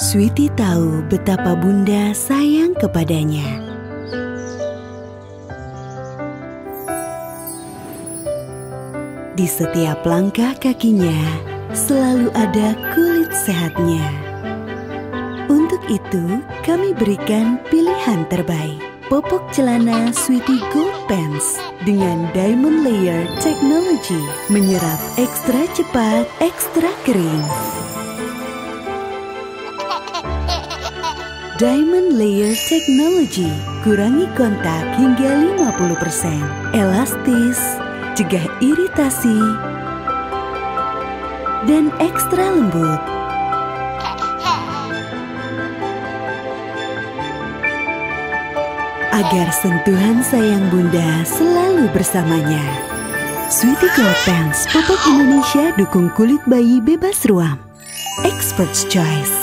Sweety tahu betapa Bunda sayang kepadanya. Di setiap langkah kakinya selalu ada kulit sehatnya. Untuk itu, kami berikan pilihan terbaik. Popok celana Sweety Gold Pants dengan Diamond Layer Technology menyerap ekstra cepat, ekstra kering. Diamond Layer Technology, kurangi kontak hingga 50%, elastis, cegah iritasi, dan ekstra lembut. Agar sentuhan sayang Bunda selalu bersamanya. Sweety Gold Pants, popok Indonesia dukung kulit bayi bebas ruam. Expert's Choice.